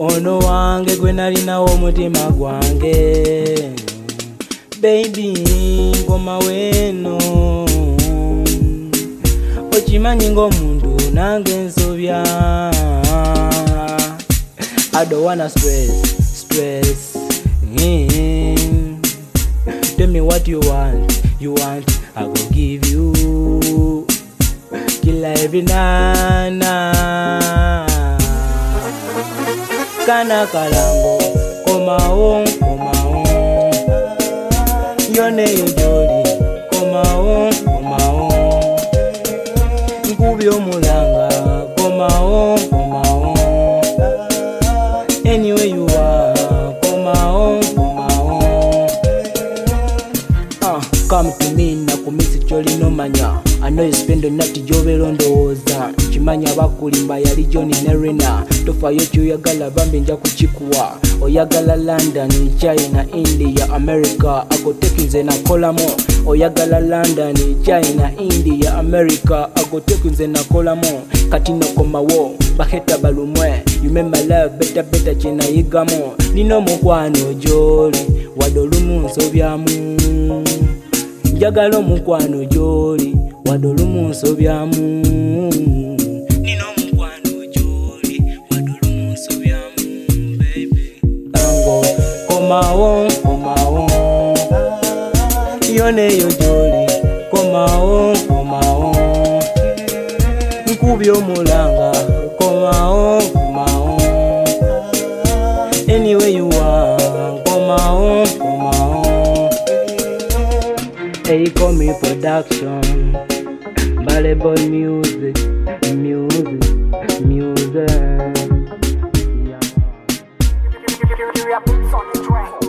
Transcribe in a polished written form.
ono wange gwe nalinawo omutima gwange. Baby ngoma weno okimanyi ng'omuntu nange nsobya. I don't wanna stress. Tell me what you want, I will give you. Kila every nana kana kalango koma on yone yojoli koma on nkubi omulanga koma on anywhere you are koma on come to me na kumisi choli no manya. I know you spend the night jobelo ndowooza kimanya bakulimba yali Johnny Nerina tofa yocho yagala bambi nja kuchikuwa oyagala London, China, India, America agotekinze na kolamo oyagala London, China, India, America agotekinze na kolamo kati no komawo baheta balumwe you make my life better chena yigamo nino mukwano joli wadolumu nsobyamu njagala omukwano joli wadolumu nsobyamu nino mukwano joli wadolumu nsobyamu baby tango komawo yone yo joli komawo nkubi omulanga komawo anywhere you are komawo Eikomi production, Balebo music. Yeah.